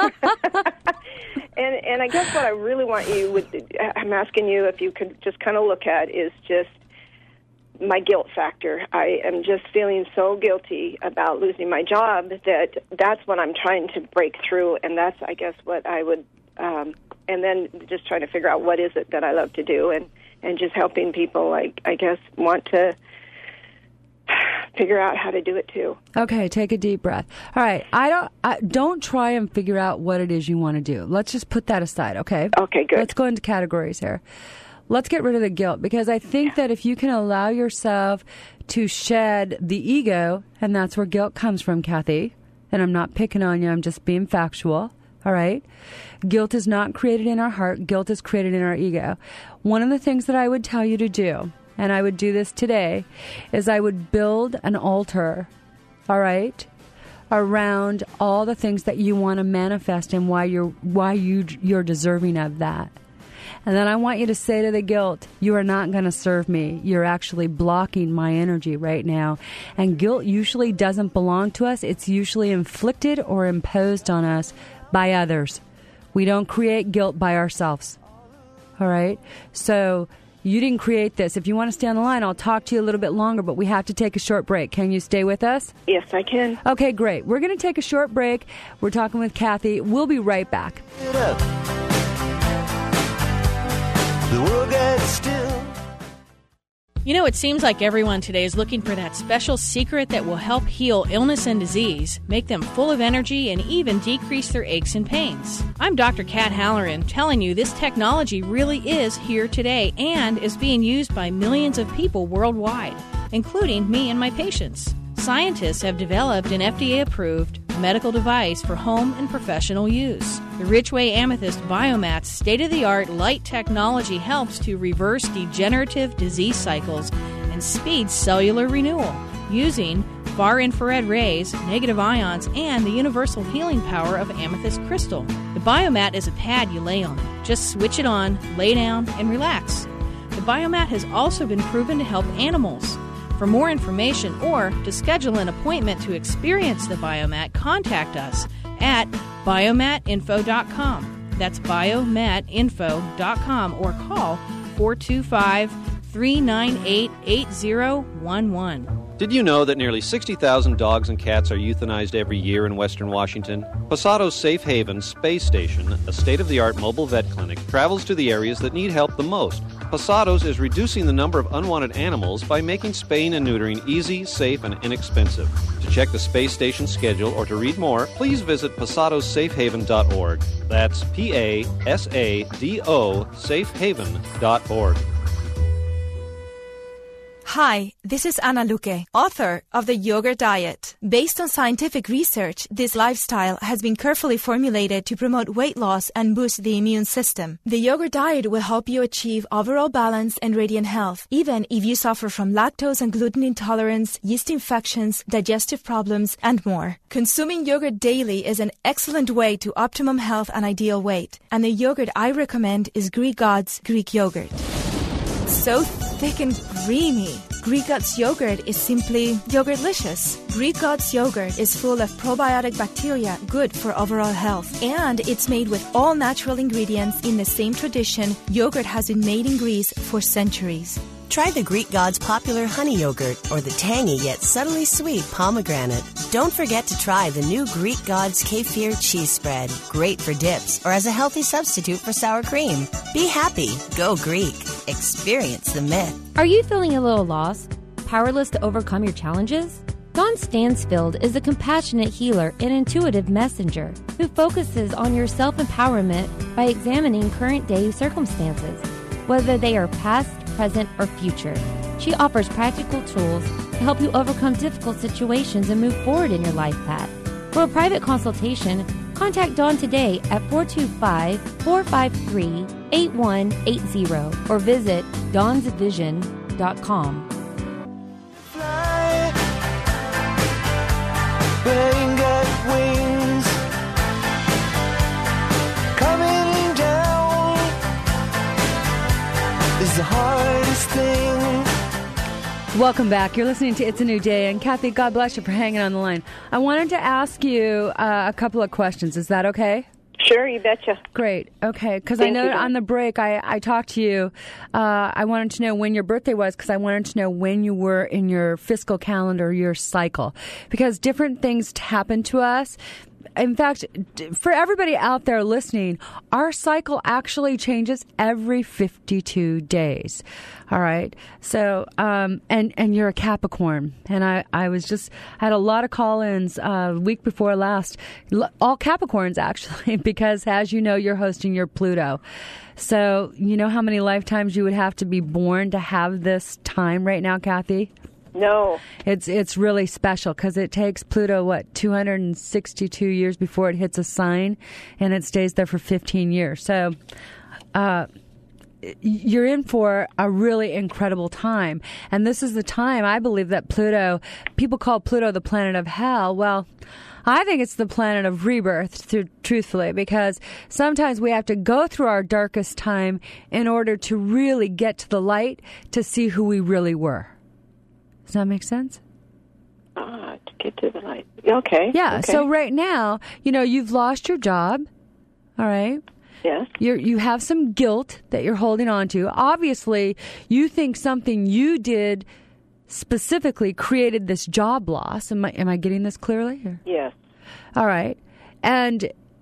and and I guess what I really want you, would, I'm asking you if you could just kind of look at is just my guilt factor. I am just feeling so guilty about losing my job that that's what I'm trying to break through, and that's, I guess, what I would, um, and then just trying to figure out what is it that I love to do, and, and just helping people, like, I guess, want to figure out how to do it too. Okay, take a deep breath. All right, I don't I, don't try and figure out what it is you want to do. Let's just put that aside, okay? Okay, good. Let's go into categories here. Let's get rid of the guilt, because I think that if you can allow yourself to shed the ego, and that's where guilt comes from, Kathy, and I'm not picking on you, I'm just being factual, all right? Guilt is not created in our heart. Guilt is created in our ego. One of the things that I would tell you to do, and I would do this today, is I would build an altar, all right, around all the things that you want to manifest and why you're why you you're deserving of that. And then I want you to say to the guilt, you are not going to serve me. You're actually blocking my energy right now. And guilt usually doesn't belong to us. It's usually inflicted or imposed on us by others. We don't create guilt by ourselves. All right? So you didn't create this. If you want to stay on the line, I'll talk to you a little bit longer, but we have to take a short break. Can you stay with us? Yes, I can. Okay, great. We're going to take a short break. We're talking with Kathy. We'll be right back. Get up. The world gets still. You know, it seems like everyone today is looking for that special secret that will help heal illness and disease, make them full of energy, and even decrease their aches and pains. I'm Doctor Kat Halloran, telling you this technology really is here today and is being used by millions of people worldwide, including me and my patients. Scientists have developed an F D A-approved medical device for home and professional use. The Richway Amethyst Biomat's state-of-the-art light technology helps to reverse degenerative disease cycles and speed cellular renewal using far-infrared rays, negative ions, and the universal healing power of amethyst crystal. The Biomat is a pad you lay on. Just switch it on, lay down, and relax. The Biomat has also been proven to help animals. For more information or to schedule an appointment to experience the Biomat, contact us at biomat info dot com. That's biomat info dot com or call four two five, three nine eight, eight zero one one. Did you know that nearly sixty thousand dogs and cats are euthanized every year in western Washington? Posado's Safe Haven Space Station, a state-of-the-art mobile vet clinic, travels to the areas that need help the most, Posados is reducing the number of unwanted animals by making spaying and neutering easy, safe, and inexpensive. To check the Space Station schedule or to read more, please visit posados safe haven dot org. That's P A S A D O safe haven dot org. Hi, this is Ana Luque, author of The Yogurt Diet. Based on scientific research, this lifestyle has been carefully formulated to promote weight loss and boost the immune system. The Yogurt Diet will help you achieve overall balance and radiant health, even if you suffer from lactose and gluten intolerance, yeast infections, digestive problems, and more. Consuming yogurt daily is an excellent way to optimum health and ideal weight. And the yogurt I recommend is Greek God's Greek Yogurt. So thick and creamy. Greek God's yogurt is simply yogurtlicious. Greek God's yogurt is full of probiotic bacteria good for overall health. And it's made with all natural ingredients in the same tradition yogurt has been made in Greece for centuries. Try the Greek God's popular honey yogurt or the tangy yet subtly sweet pomegranate. Don't forget to try the new Greek God's kefir cheese spread. Great for dips or as a healthy substitute for sour cream. Be happy. Go Greek. Experience the myth. Are you feeling a little lost? Powerless to overcome your challenges? Dawn Stansfield is a compassionate healer and intuitive messenger who focuses on your self-empowerment by examining current-day circumstances, whether they are past, present, or future. She offers practical tools to help you overcome difficult situations and move forward in your life path. For a private consultation, contact Dawn today at four two five, four five three, eight one eight zero or visit dawns vision dot com. Fly, wearing got wings, coming down is the hardest thing. Welcome back. You're listening to It's a New Day. And Kathy, God bless you for hanging on the line. I wanted to ask you uh, a couple of questions. Is that okay? Sure, you betcha. Great. Okay. Because I know you, on the break I, I talked to you. Uh, I wanted to know when your birthday was because I wanted to know when you were in your fiscal calendar, your cycle. Because different things happen to us. In fact, for everybody out there listening, our cycle actually changes every fifty-two days. All right. So, um, and, and you're a Capricorn. And I, I was just, had a lot of call-ins, uh, week before last, all Capricorns actually, because as you know, you're hosting your Pluto. So, you know how many lifetimes you would have to be born to have this time right now, Kathy? No. It's it's really special because it takes Pluto, what, two hundred sixty-two years before it hits a sign, and it stays there for fifteen years. So uh, you're in for a really incredible time. And this is the time, I believe, that Pluto, people call Pluto the planet of hell. Well, I think it's the planet of rebirth, to, truthfully, because sometimes we have to go through our darkest time in order to really get to the light to see who we really were. Does that make sense? Ah, to get to the light. Okay. Yeah. Okay. So right now, you know, you've lost your job. All right. Yes. You you have some guilt that you're holding on to. Obviously, you think something you did specifically created this job loss. Am I am I getting this clearly? Or? Yes. All right. And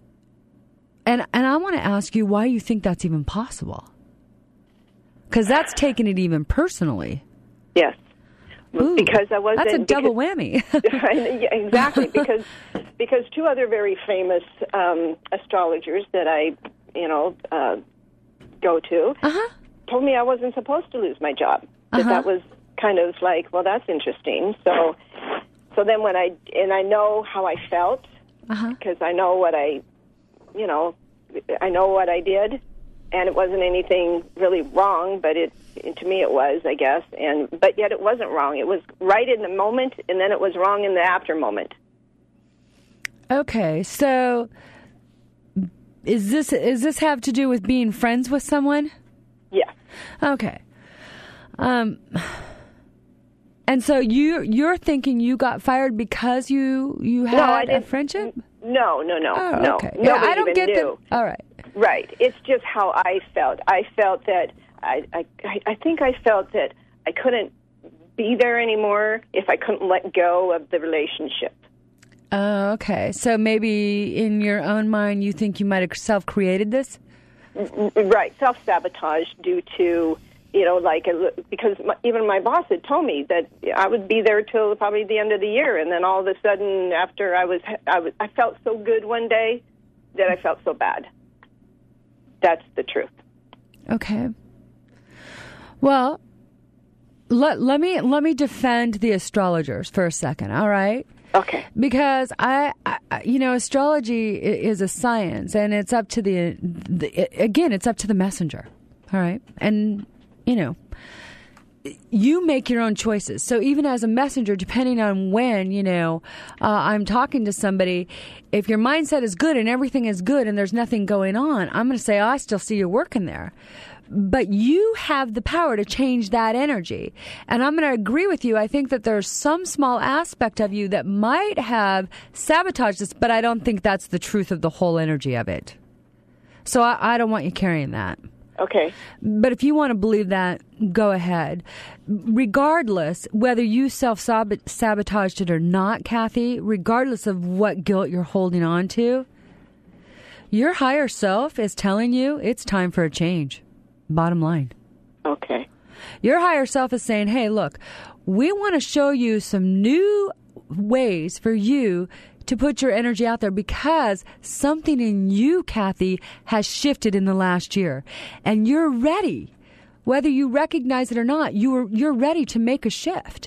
and and I want to ask you why you think that's even possible. Because that's taking it even personally. Yes. Ooh, because I wasn't. That's a double because, whammy. yeah, exactly, because because two other very famous um, astrologers that I, you know, uh, go to uh-huh. told me I wasn't supposed to lose my job. That Uh-huh. that was kind of like, well, that's interesting. So, so then when I and I know how I felt because uh-huh. I know what I, you know, I know what I did, and it wasn't anything really wrong, but it. To me it was, I guess, and but yet it wasn't wrong. It was right in the moment, and then it was wrong in the after moment. Okay, so is this is this have to do with being friends with someone? Yeah. Okay. Um. And so you you're thinking you got fired because you you had no, I a didn't, friendship? No, no, no, oh, no. Okay. Yeah, Nobody I don't even get knew. the. All right. Right. It's just how I felt. I felt that I, I, I think I felt that I couldn't be there anymore if I couldn't let go of the relationship. Oh, okay. So maybe in your own mind you think you might have self-created this? Right. Self-sabotage due to you know, like, because my, even my boss had told me that I would be there till probably the end of the year, and then all of a sudden, after I was, I was, I felt so good one day that I felt so bad. That's the truth. Okay. Well, let let me let me defend the astrologers for a second. All right. Okay. Because I, I, you know, astrology is a science, and it's up to the, the again, it's up to the messenger. All right, and you know, you make your own choices. So even as a messenger, depending on when, you know, uh, I'm talking to somebody, if your mindset is good and everything is good and there's nothing going on, I'm going to say, oh, I still see you working there. But you have the power to change that energy. And I'm going to agree with you. I think that there's some small aspect of you that might have sabotaged this, but I don't think that's the truth of the whole energy of it. So I, I don't want you carrying that. Okay. But if you want to believe that, go ahead. Regardless, whether you self-sabotaged it or not, Kathy, regardless of what guilt you're holding on to, your higher self is telling you it's time for a change. Bottom line. Okay. Your higher self is saying, hey, look, we want to show you some new ways for you to put your energy out there because something in you, Kathy, has shifted in the last year. And you're ready. Whether you recognize it or not, you're, you're ready to make a shift.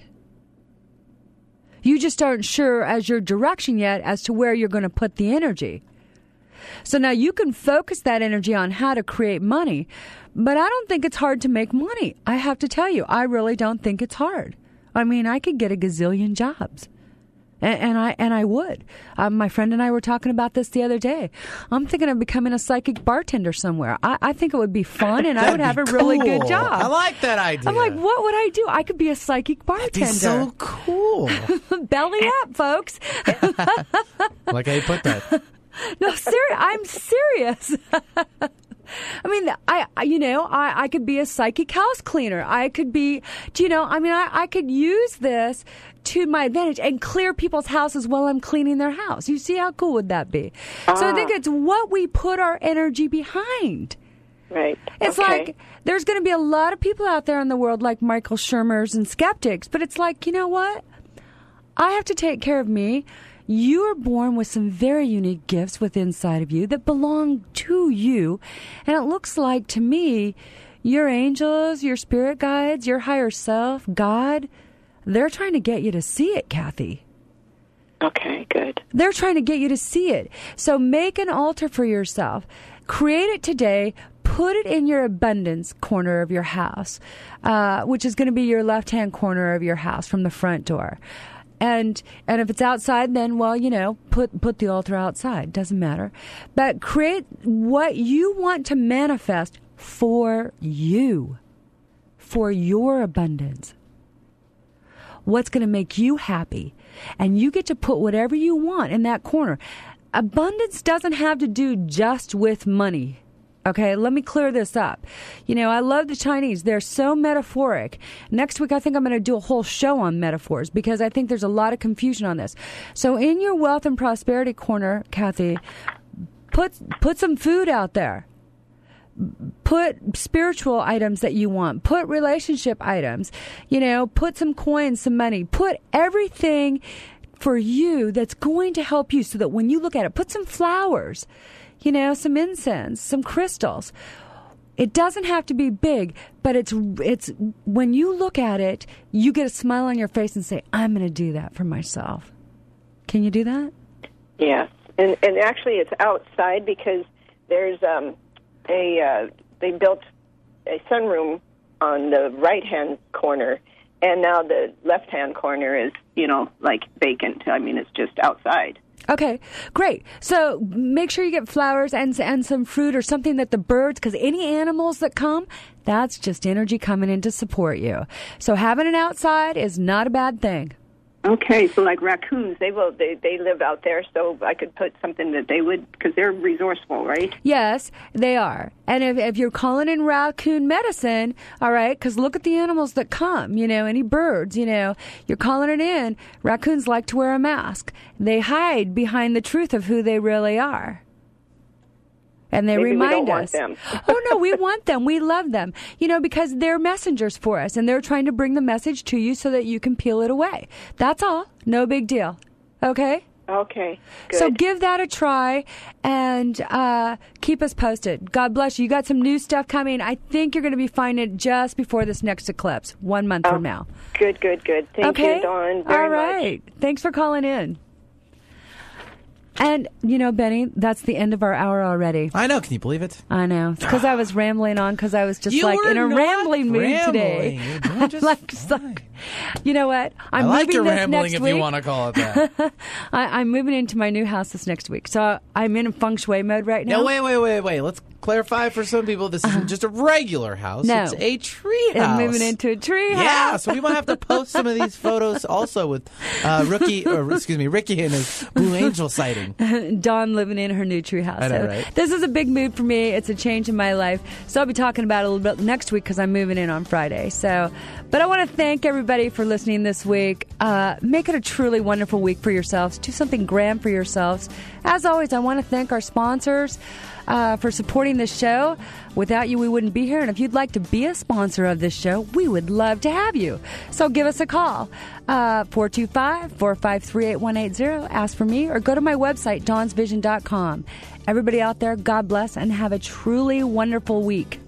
You just aren't sure as your direction yet as to where you're going to put the energy. So now you can focus that energy on how to create money, but I don't think it's hard to make money. I have to tell you, I really don't think it's hard. I mean, I could get a gazillion jobs. And, and I and I would. Um, my friend and I were talking about this the other day. I'm thinking of becoming a psychic bartender somewhere. I, I think it would be fun, and I would have a really cool. good job. I like that idea. I'm like, what would I do? I could be a psychic bartender. That'd be so cool. Belly up, folks. Like how you put that. No, serious. I'm serious. I mean, I, I you know, I, I could be a psychic house cleaner. I could be, do you know, I mean, I, I could use this to my advantage and clear people's houses while I'm cleaning their house. You see how cool would that be? Ah. So I think it's what we put our energy behind. Right. It's okay. like there's going to be a lot of people out there in the world like Michael Shermers and skeptics, but it's like, you know what? I have to take care of me. You are born with some very unique gifts within inside of you that belong to you. And it looks like to me, your angels, your spirit guides, your higher self, God, they're trying to get you to see it, Kathy. Okay, good. They're trying to get you to see it. So make an altar for yourself. Create it today. Put it in your abundance corner of your house, uh, which is going to be your left-hand corner of your house from the front door. And and if it's outside, then, well, you know, put put the altar outside. Doesn't matter. But create what you want to manifest for you, for your abundance. What's going to make you happy. And you get to put whatever you want in that corner. Abundance doesn't have to do just with money. Okay, let me clear this up. You know, I love the Chinese. They're so metaphoric. Next week, I think I'm going to do a whole show on metaphors because I think there's a lot of confusion on this. So in your wealth and prosperity corner, Kathy, put put some food out there. Put spiritual items that you want. Put relationship items. You know, put some coins, some money. Put everything for you that's going to help you so that when you look at it, put some flowers. You know, some incense, some crystals. It doesn't have to be big, but it's it's when you look at it, you get a smile on your face and say, I'm going to do that for myself. Can you do that? Yes. And and actually it's outside because there's um a uh, they built a sunroom on the right-hand corner, and now the left-hand corner is, you know, like vacant. I mean, it's just outside. Okay, great. So make sure you get flowers and and some fruit or something that the birds, because any animals that come, that's just energy coming in to support you. So having it outside is not a bad thing. Okay, so like raccoons, they will they, they live out there, so I could put something that they would, because they're resourceful, right? Yes, they are. And if, if you're calling in raccoon medicine, all right, because look at the animals that come, you know, any birds, you know, you're calling it in. Raccoons like to wear a mask. They hide behind the truth of who they really are. And they Maybe remind we don't us. Want them. Oh, no, we want them. We love them. You know, because they're messengers for us, and they're trying to bring the message to you so that you can peel it away. That's all. No big deal. Okay? Okay, good. So give that a try and uh, keep us posted. God bless you. You got some new stuff coming. I think you're going to be finding it just before this next eclipse, one month oh, from now. Good, good, good. Thank okay? you, Dawn, very all right. much. Thanks for calling in. And, you know, Benny, that's the end of our hour already. I know. Can you believe it? I know. It's because I was rambling on because I was just You like were in a not rambling mood rambling. today. You're doing just like, fine. You know what? I'm I like moving your this rambling next if week. you want to call it that. I, I'm moving into my new house this next week. So I'm in feng shui mode right now. No, wait, wait, wait, wait. Let's clarify for some people. This isn't just a regular house. No. It's a tree house. I'm moving into a tree house. Yeah, so we might have to post some of these photos also with uh, Rookie, or excuse me, Ricky and his Blue Angel sighting. Dawn living in her new tree house. I know, so right? This is a big move for me. It's a change in my life. So I'll be talking about it a little bit next week because I'm moving in on Friday. So, but I want to thank everybody for listening this week. Uh, make it a truly wonderful week for yourselves. Do something grand for yourselves. As always, I want to thank our sponsors uh, for supporting this show. Without you, we wouldn't be here. And if you'd like to be a sponsor of this show, we would love to have you. So give us a call, uh, four two five, four five three, eight one eight zero. Ask for me or go to my website, dawns vision dot com. Everybody out there, God bless and have a truly wonderful week.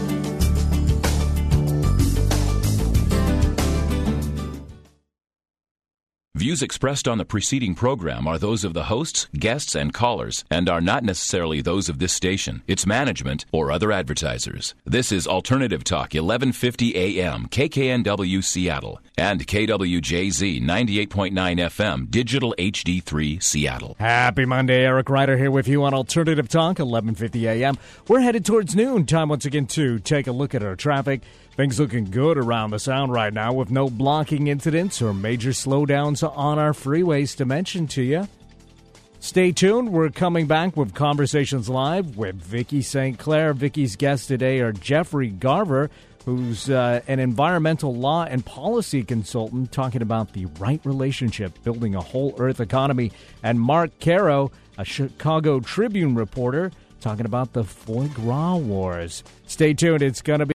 Views expressed on the preceding program are those of the hosts, guests, and callers, and are not necessarily those of this station, its management, or other advertisers. This is Alternative Talk, eleven fifty A M, K K N W Seattle, and K W J Z, ninety-eight point nine F M, Digital H D three, Seattle. Happy Monday, Eric Ryder here with you on Alternative Talk, eleven fifty A M. We're headed towards noon. Time once again to take a look at our traffic. Things looking good around the sound right now with no blocking incidents or major slowdowns on our freeways to mention to you. Stay tuned. We're coming back with Conversations Live with Vicki Saint Clair. Vicki's guests today are Jeffrey Garver, who's uh, an environmental law and policy consultant, talking about the right relationship, building a whole earth economy, and Mark Caro, a Chicago Tribune reporter, talking about the foie gras wars. Stay tuned. It's going to be